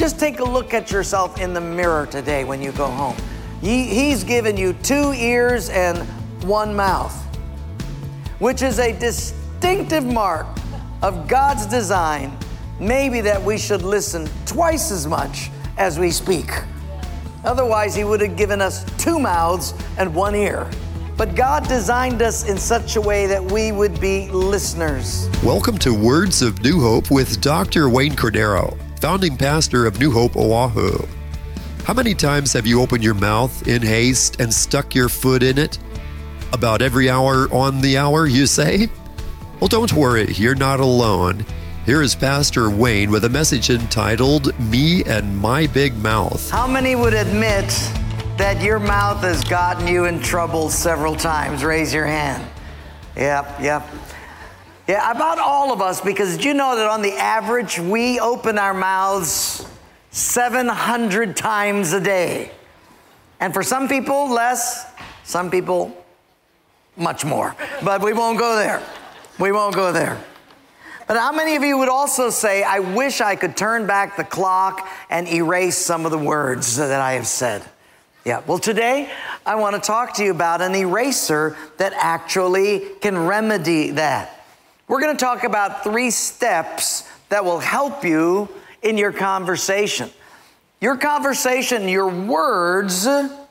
Just take a look at yourself in the mirror today when you go home. He's given you 2 ears and 1 mouth, which is a distinctive mark of God's design, maybe that we should listen twice as much as we speak. Otherwise, He would have given us 2 mouths and 1 ear. But God designed us in such a way that we would be listeners. Welcome to Words of New Hope with Dr. Wayne Cordero, founding pastor of New Hope, Oahu. How many times have you opened your mouth in haste and stuck your foot in it? About every hour on the hour, you say? Well, don't worry, you're not alone. Here is Pastor Wayne with a message entitled, Me and My Big Mouth. How many would admit that your mouth has gotten you in trouble several times? Raise your hand. Yep. Yeah, about all of us, because did you know that on the average, we open our mouths 700 times a day? And for some people, less, some people, much more. But we won't go there. But how many of you would also say, I wish I could turn back the clock and erase some of the words that I have said? Yeah, well, today I want to talk to you about an eraser that actually can remedy that. We're going to talk about 3 steps that will help you in your conversation. Your conversation, your words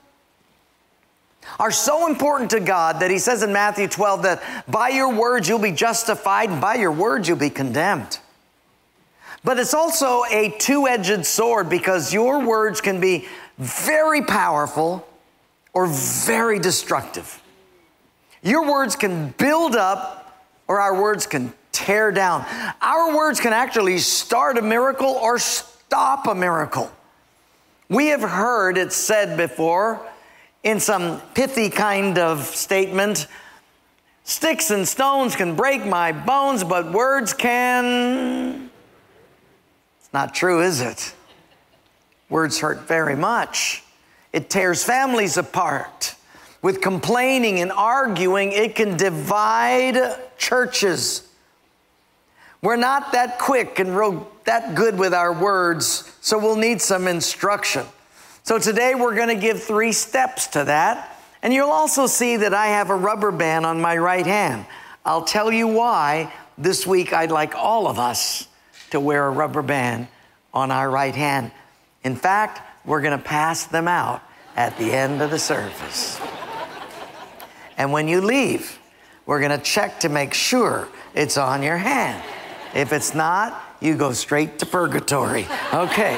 are so important to God that He says in Matthew 12 that by your words you'll be justified and by your words you'll be condemned. But it's also a 2-edged sword, because your words can be very powerful or very destructive. Your words can build up or our words can tear down. Our words can actually start a miracle or stop a miracle. We have heard it said before in some pithy kind of statement, sticks and stones can break my bones, but words can... It's not true, is it? Words hurt very much. It tears families apart. With complaining and arguing, it can divide churches. We're not that quick and that good with our words, so we'll need some instruction. So today we're going to give 3 steps to that. And you'll also see that I have a rubber band on my right hand. I'll tell you why this week I'd like all of us to wear a rubber band on our right hand. In fact, we're going to pass them out at the end of the service. And when you leave, we're going to check to make sure it's on your hand. If it's not, you go straight to purgatory. Okay.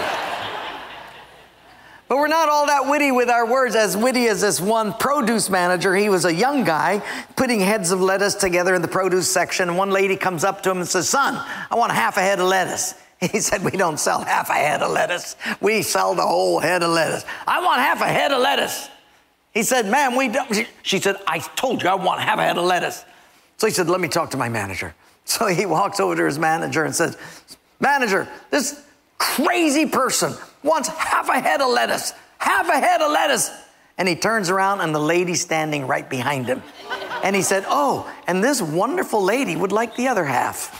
But we're not all that witty with our words, as witty as this one produce manager. He was a young guy putting heads of lettuce together in the produce section. And one lady comes up to him and says, "Son, I want half a head of lettuce." He said, "We don't sell half a head of lettuce. We sell the whole head of lettuce." "I want half a head of lettuce." He said, "Ma'am, we don't." She said, "I told you I want half a head of lettuce." So he said, "Let me talk to my manager." So he walks over to his manager and says, "Manager, this crazy person wants half a head of lettuce. Half a head of lettuce." And he turns around and the lady's standing right behind him. And he said, "Oh, and this wonderful lady would like the other half."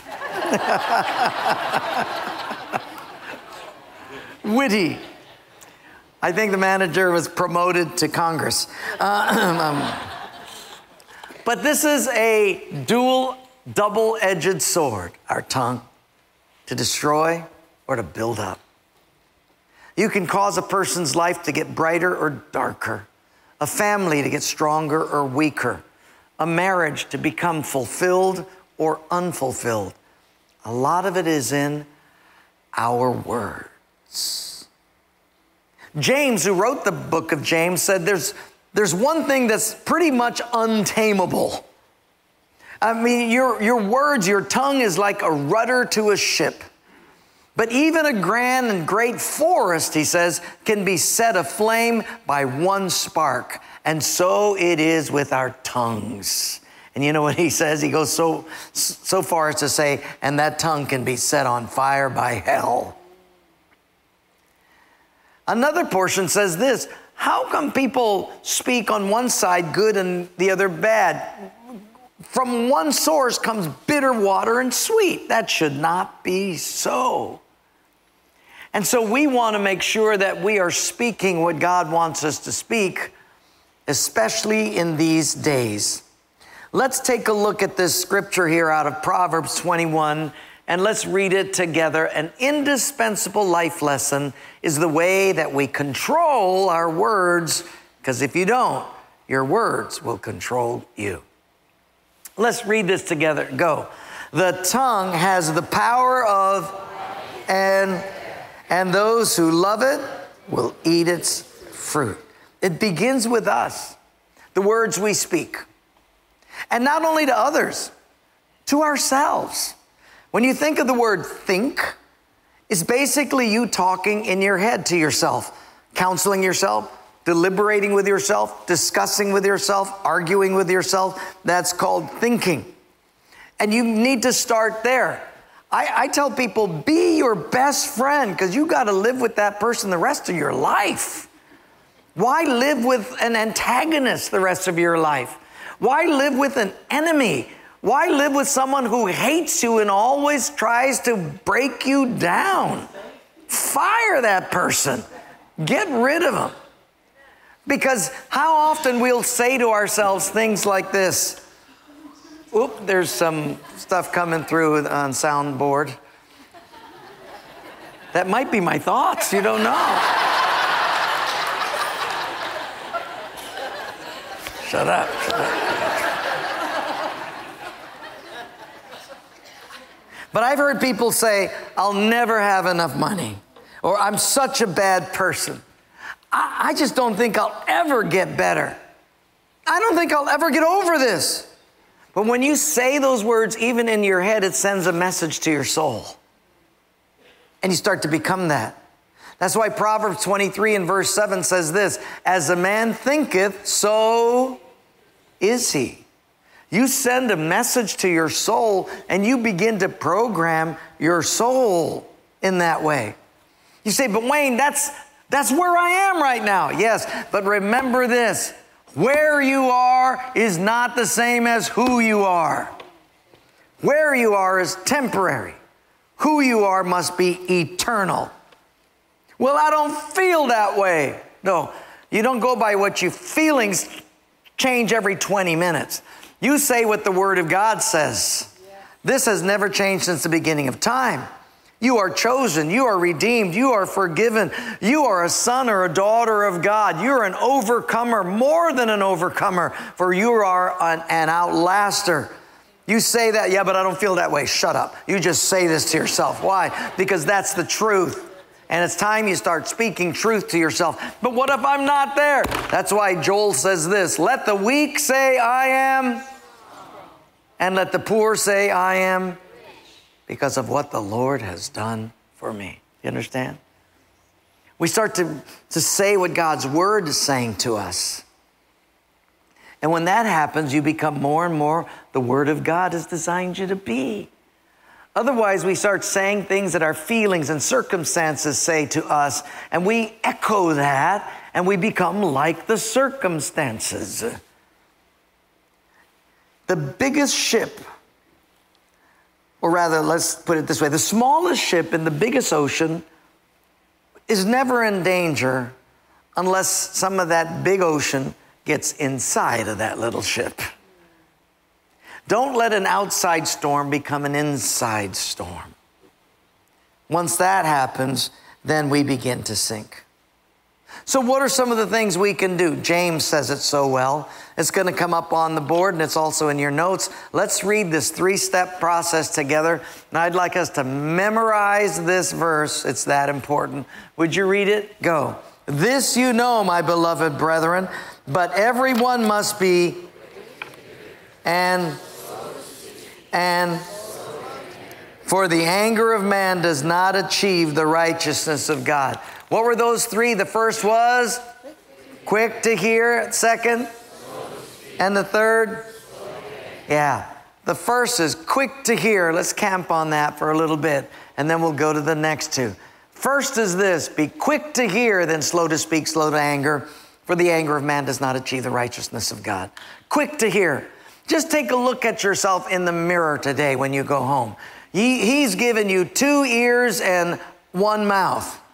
Witty. I think the manager was promoted to Congress. But this is a double-edged sword, our tongue, to destroy or to build up. You can cause a person's life to get brighter or darker, a family to get stronger or weaker, a marriage to become fulfilled or unfulfilled. A lot of it is in our words. James, who wrote the book of James, said there's one thing that's pretty much untamable. I mean, your words, your tongue is like a rudder to a ship. But even a grand and great forest, he says, can be set aflame by one spark. And so it is with our tongues. And you know what he says? He goes so far as to say, and that tongue can be set on fire by hell. Another portion says this: how come people speak on one side good and the other bad? From one source comes bitter water and sweet. That should not be so. And so we want to make sure that we are speaking what God wants us to speak, especially in these days. Let's take a look at this scripture here out of Proverbs 21, and let's read it together. An indispensable life lesson is the way that we control our words, because if you don't, your words will control you. Let's read this together. Go. The tongue has the power of, and those who love it will eat its fruit. It begins with us, the words we speak. And not only to others, to ourselves. When you think of the word think, it's basically you talking in your head to yourself, counseling yourself, deliberating with yourself, discussing with yourself, arguing with yourself. That's called thinking. And you need to start there. I tell people, be your best friend, because you got to live with that person the rest of your life. Why live with an antagonist the rest of your life? Why live with an enemy? Why live with someone who hates you and always tries to break you down? Fire that person. Get rid of them. Because how often we'll say to ourselves things like this. Oop, there's some stuff coming through on soundboard. That might be my thoughts, you don't know. Shut up. But I've heard people say, I'll never have enough money, or I'm such a bad person. I just don't think I'll ever get better. I don't think I'll ever get over this. But when you say those words, even in your head, it sends a message to your soul. And you start to become that. That's why Proverbs 23 and verse 7 says this, as a man thinketh, so is he. You send a message to your soul and you begin to program your soul in that way. You say, but Wayne, that's where I am right now. Yes, but remember this. Where you are is not the same as who you are. Where you are is temporary. Who you are must be eternal. Well, I don't feel that way. No, you don't go by what your feelings change every 20 minutes. You say what the Word of God says. This has never changed since the beginning of time. You are chosen. You are redeemed. You are forgiven. You are a son or a daughter of God. You're an overcomer, more than an overcomer, for you are an outlaster. You say that, yeah, but I don't feel that way. Shut up. You just say this to yourself. Why? Because that's the truth. And it's time you start speaking truth to yourself. But what if I'm not there? That's why Joel says this, let the weak say I am, and let the poor say I am, because of what the Lord has done for me. You understand? We start to say what God's Word is saying to us. And when that happens, you become more and more the Word of God has designed you to be. Otherwise, we start saying things that our feelings and circumstances say to us, and we echo that, and we become like the circumstances. The biggest ship, or rather, let's put it this way, the smallest ship in the biggest ocean is never in danger unless some of that big ocean gets inside of that little ship. Don't let an outside storm become an inside storm. Once that happens, then we begin to sink. So what are some of the things we can do? James says it so well. It's going to come up on the board, and it's also in your notes. Let's read this 3-step process together. And I'd like us to memorize this verse. It's that important. Would you read it? Go. This you know, my beloved brethren, but everyone must be and for the anger of man does not achieve the righteousness of God. What were those 3? The first was quick to hear. Second, and the third, yeah. The first is quick to hear. Let's camp on that for a little bit, and then we'll go to the next 2. First is this, be quick to hear, then slow to speak, slow to anger, for the anger of man does not achieve the righteousness of God. Quick to hear. Just take a look at yourself in the mirror today when you go home. He's given you 2 ears and 1 mouth.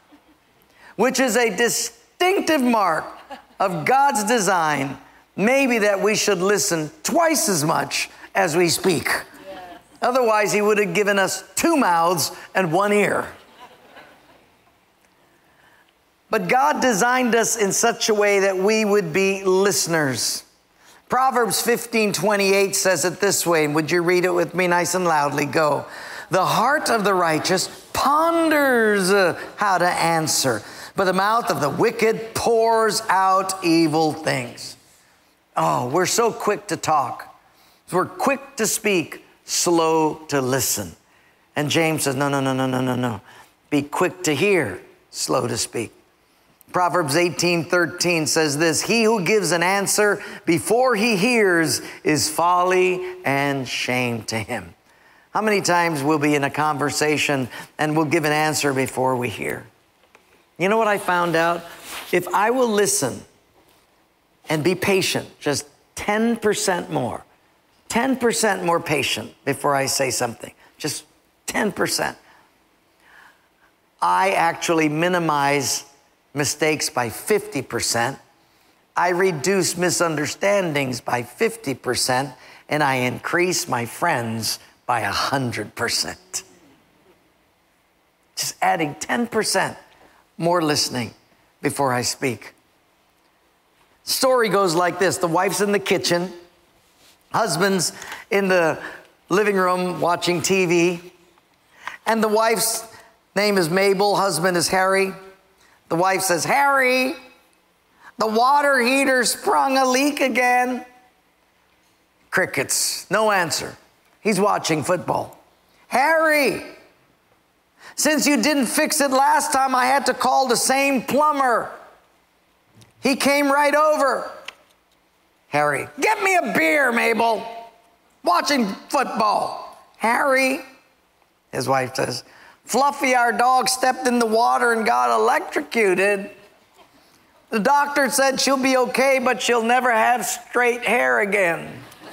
which is a distinctive mark of God's design, maybe that we should listen twice as much as we speak. Yes. Otherwise, he would have given us 2 mouths and 1 ear. But God designed us in such a way that we would be listeners. Proverbs 15:28 says it this way. Would you read it with me nice and loudly? Go. The heart of the righteous ponders how to answer, but the mouth of the wicked pours out evil things. Oh, we're so quick to talk. We're quick to speak, slow to listen. And James says, no. Be quick to hear, slow to speak. Proverbs 18:13 says this, he who gives an answer before he hears is folly and shame to him. How many times we'll be in a conversation and we'll give an answer before we hear? You know what I found out? If I will listen and be patient, just 10% more patient before I say something, just 10%, I actually minimize mistakes by 50%. I reduce misunderstandings by 50%, and I increase my friends by 100%. Just adding 10% more listening before I speak. Story goes like this. The wife's in the kitchen, husband's in the living room watching TV, and the wife's name is Mabel, husband is Harry. The wife says, Harry, the water heater sprung a leak again. Crickets, no answer. He's watching football. Harry, since you didn't fix it last time, I had to call the same plumber. He came right over. Harry, get me a beer, Mabel. Watching football. Harry, his wife says, Fluffy, our dog, stepped in the water and got electrocuted. The doctor said she'll be okay, but she'll never have straight hair again.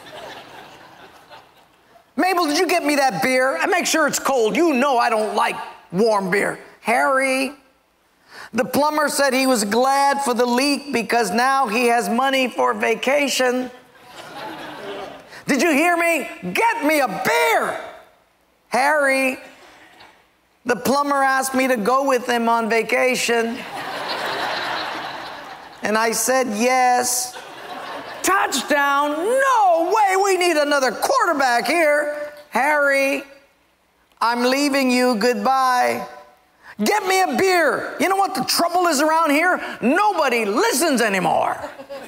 Mabel, did you get me that beer? And make sure it's cold. You know I don't like warm beer. Harry, the plumber said he was glad for the leak because now he has money for vacation. Did you hear me? Get me a beer. Harry, the plumber asked me to go with him on vacation. And I said yes. Touchdown. No way. We need another quarterback here. Harry, I'm leaving you. Goodbye. Get me a beer. You know what the trouble is around here? Nobody listens anymore.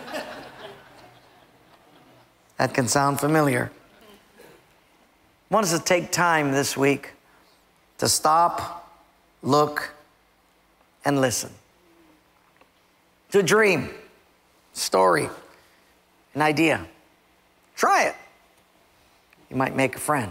That can sound familiar. I want us to take time this week to stop, look, and listen. To a dream, story, an idea. Try it. You might make a friend.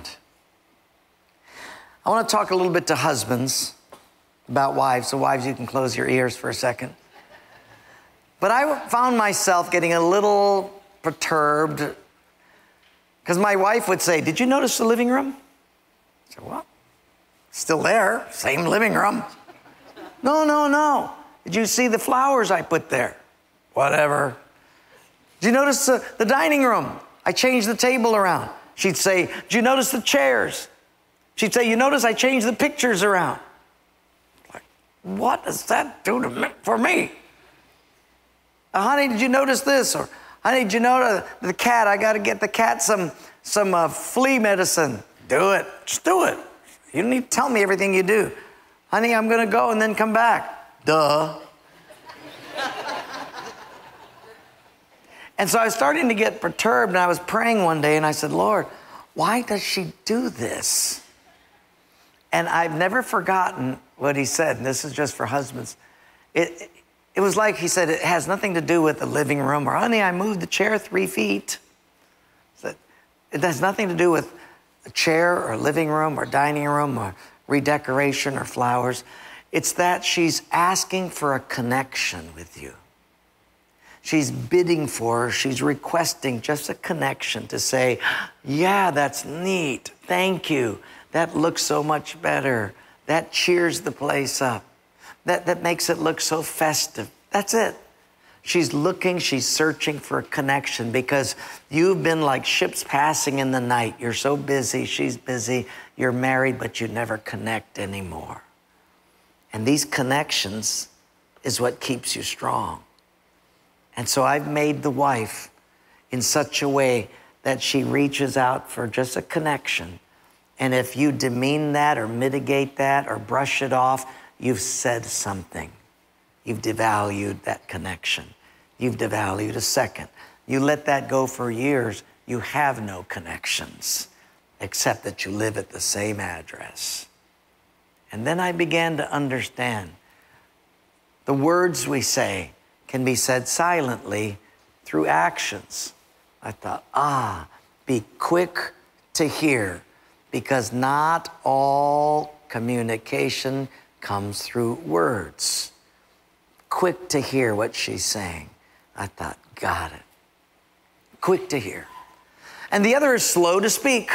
I want to talk a little bit to husbands about wives. So wives, you can close your ears for a second. But I found myself getting a little perturbed because my wife would say, did you notice the living room? I said, what? Still there, same living room. No. Did you see the flowers I put there? Whatever. Did you notice the dining room? I changed the table around. She'd say, did you notice the chairs? She'd say, you notice I changed the pictures around. Like, what does that do for me? Honey, did you notice this? Or, honey, did you notice the cat? I got to get the cat some flea medicine. Do it. Just do it. You don't need to tell me everything you do. Honey, I'm going to go and then come back. Duh. And so I was starting to get perturbed, and I was praying one day, and I said, Lord, why does she do this? And I've never forgotten what he said, and this is just for husbands. It was like he said, it has nothing to do with the living room, or, honey, I moved the chair 3 feet. It has nothing to do with a chair or living room or dining room or redecoration or flowers. It's that she's asking for a connection with you. She's bidding for, she's requesting just a connection to say, yeah, that's neat. Thank you. That looks so much better. That cheers the place up. that makes it look so festive. That's it. She's looking, she's searching for a connection because you've been like ships passing in the night. You're so busy, she's busy, you're married, but you never connect anymore. And these connections is what keeps you strong. And so I've made the wife in such a way that she reaches out for just a connection. And if you demean that or mitigate that or brush it off, you've said something. You've devalued that connection. You've devalued a second. You let that go for years, you have no connections, except that you live at the same address. And then I began to understand the words we say can be said silently through actions. I thought, be quick to hear, because not all communication comes through words. Quick to hear what she's saying. I thought, got it. Quick to hear. And the other is slow to speak.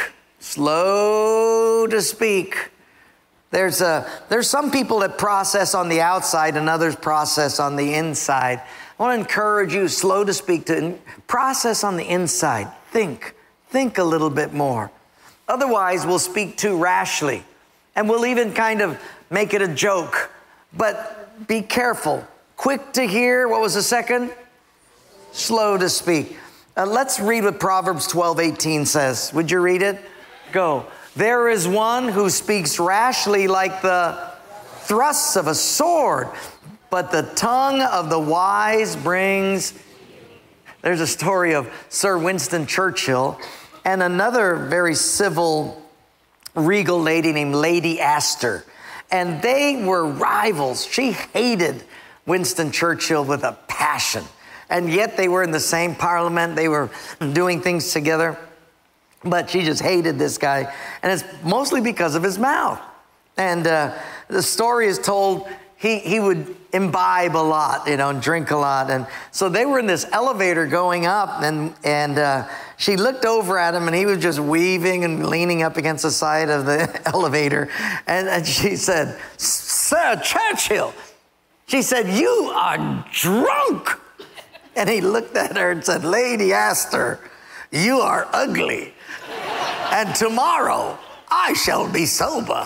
Slow to speak. There's some people that process on the outside and others process on the inside. I want to encourage you, slow to speak, to process on the inside. Think a little bit more. Otherwise, we'll speak too rashly. And we'll even kind of make it a joke. But be careful. Quick to hear. What was the second? Slow to speak. Let's read what Proverbs 12:18 says. Would you read it? Go. There is one who speaks rashly like the thrusts of a sword, but the tongue of the wise brings... There's a story of Sir Winston Churchill and another very civil, regal lady named Lady Astor. And they were rivals. She hated Winston Churchill with a passion. And yet they were in the same parliament. They were doing things together. But she just hated this guy. And it's mostly because of his mouth. And the story is told he would imbibe a lot, and drink a lot. And so they were in this elevator going up, and she looked over at him, and he was just weaving and leaning up against the side of the elevator. And she said, "Sir Churchill," she said, "you are drunk." And he looked at her and said, "Lady Astor, you are ugly. And tomorrow I shall be sober."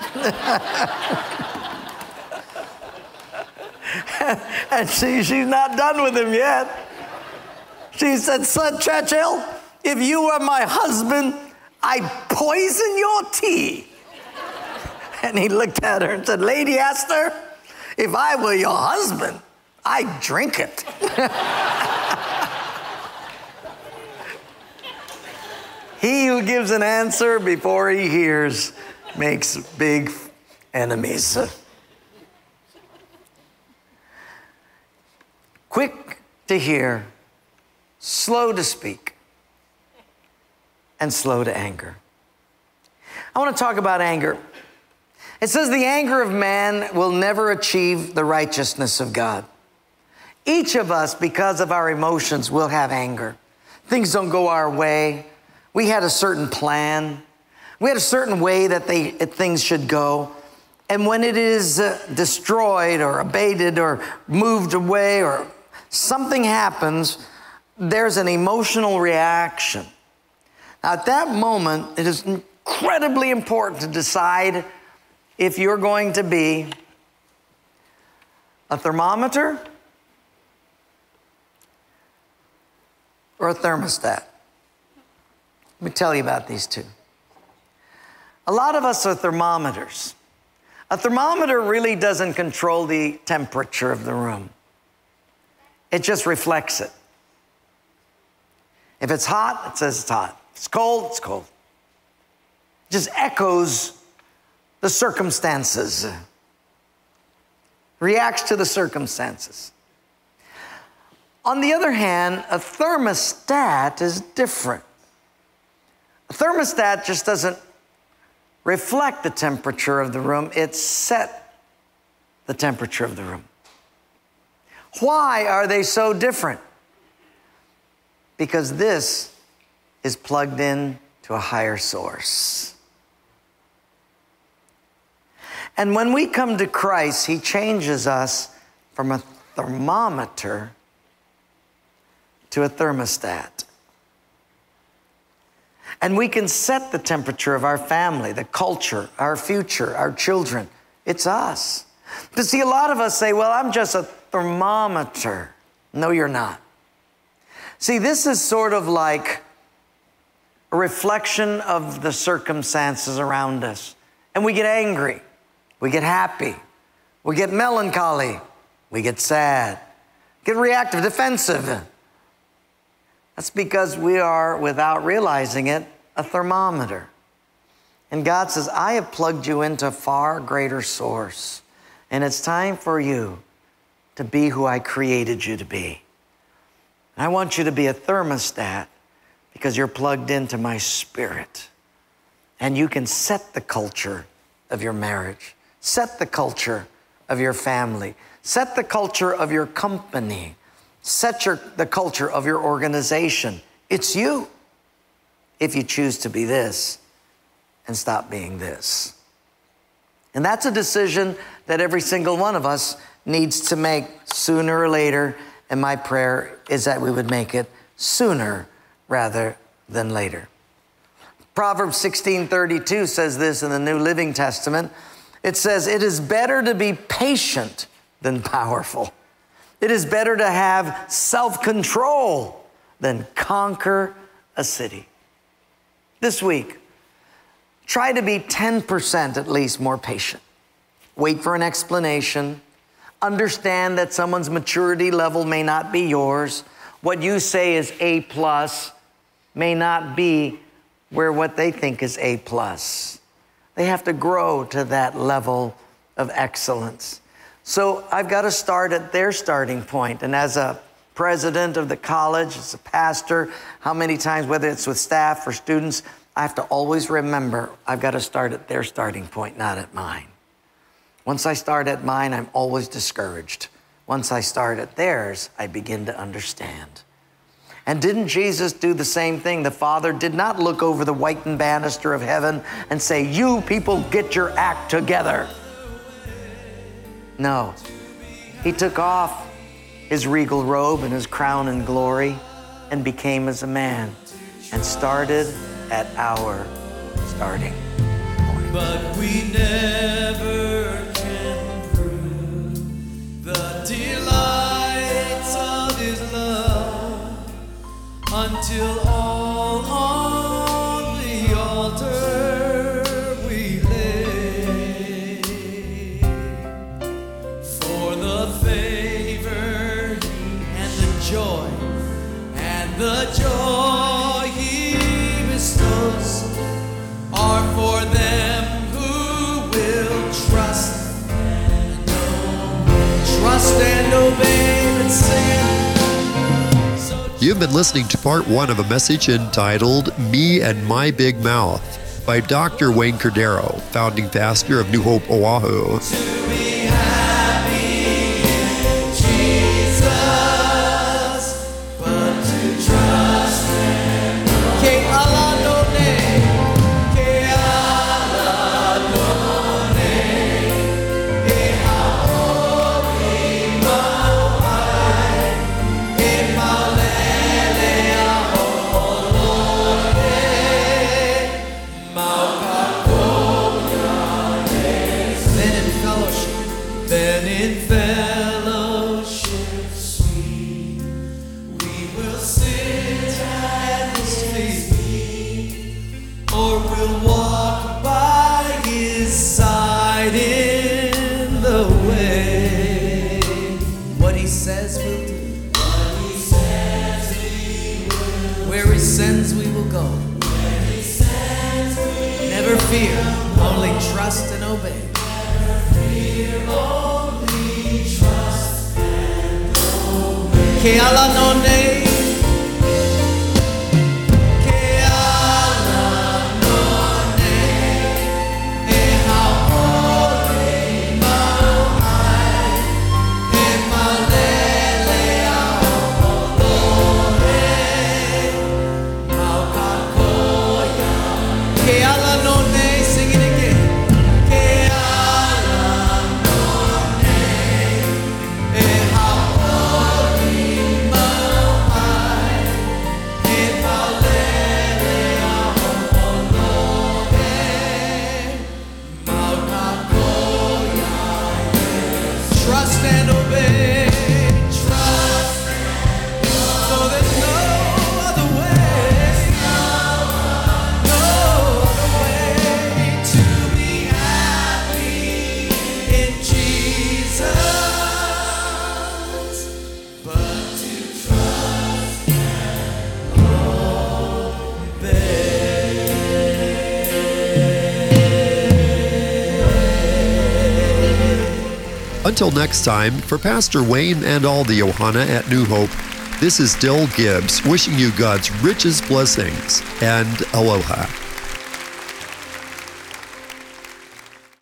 And she's not done with him yet. She said, "Sir Churchill, if you were my husband, I'd poison your tea." And he looked at her and said, "Lady Astor, if I were your husband, I'd drink it." He who gives an answer before he hears makes big enemies. Quick to hear, slow to speak, and slow to anger. I want to talk about anger. It says the anger of man will never achieve the righteousness of God. Each of us, because of our emotions, will have anger. Things don't go our way. We had a certain plan. We had a certain way that things should go. And when it is destroyed or abated or moved away or something happens, there's an emotional reaction. Now, at that moment, it is incredibly important to decide if you're going to be a thermometer or a thermostat. Let me tell you about these two. A lot of us are thermometers. A thermometer really doesn't control the temperature of the room. It just reflects it. If it's hot, it says it's hot. If it's cold, it's cold. It just echoes the circumstances. Reacts to the circumstances. On the other hand, a thermostat is different. A thermostat just doesn't reflect the temperature of the room. It set the temperature of the room. Why are they so different? Because this is plugged in to a higher source. And when we come to Christ, he changes us from a thermometer to a thermostat. And we can set the temperature of our family, the culture, our future, our children. It's us. But see, a lot of us say, well, I'm just a thermometer. No, you're not. See, this is sort of like a reflection of the circumstances around us. And we get angry. We get happy. We get melancholy. We get sad. Get reactive, defensive. That's because we are, without realizing it, a thermometer. And God says, I have plugged you into a far greater source. And it's time for you to be who I created you to be. And I want you to be a thermostat because you're plugged into my spirit. And you can set the culture of your marriage. Set the culture of your family. Set the culture of your company. Set the culture of your organization. It's you, if you choose to be this and stop being this. And that's a decision that every single one of us needs to make sooner or later. And my prayer is that we would make it sooner rather than later. Proverbs 16:32 says this in the New Living Testament. It says, it is better to be patient than powerful. It is better to have self-control than conquer a city. This week, try to be 10% at least more patient. Wait for an explanation. Understand that someone's maturity level may not be yours. What you say is A+ may not be where what they think is A+. They have to grow to that level of excellence. So I've got to start at their starting point. And as a president of the college, as a pastor, how many times, whether it's with staff or students, I have to always remember I've got to start at their starting point, not at mine. Once I start at mine, I'm always discouraged. Once I start at theirs, I begin to understand. And didn't Jesus do the same thing? The Father did not look over the whitened banister of heaven and say, you people get your act together. No, he took off his regal robe and his crown and glory and became as a man and started at our starting point. But we never can prove the delights of his love until all on the altar we lay. For the favor and the joy he bestows are for them who will trust and obey and sing. You've been listening to part 1 of a message entitled Me and My Big Mouth by Dr. Wayne Cordero, founding pastor of New Hope, Oahu. To be happy in Jesus, but to trust and know. Que Allah no ne, que Allah no ne, e haori mawai, e maulele aholore, then in fellowship sweet, we will sit at his feet, or we'll walk by his side in the way. What he says we'll do, what he says we will, where he sends we will go. Where he sends we never fear, only trust and obey. Only trust and obey. Que Allah no ne, que Allah no ne, e haori mawai, e malele aholore, maukakoya. Que Allah no ne, sing it again. Que Allah Until next time, for Pastor Wayne and all the Ohana at New Hope, this is Dill Gibbs wishing you God's richest blessings and aloha.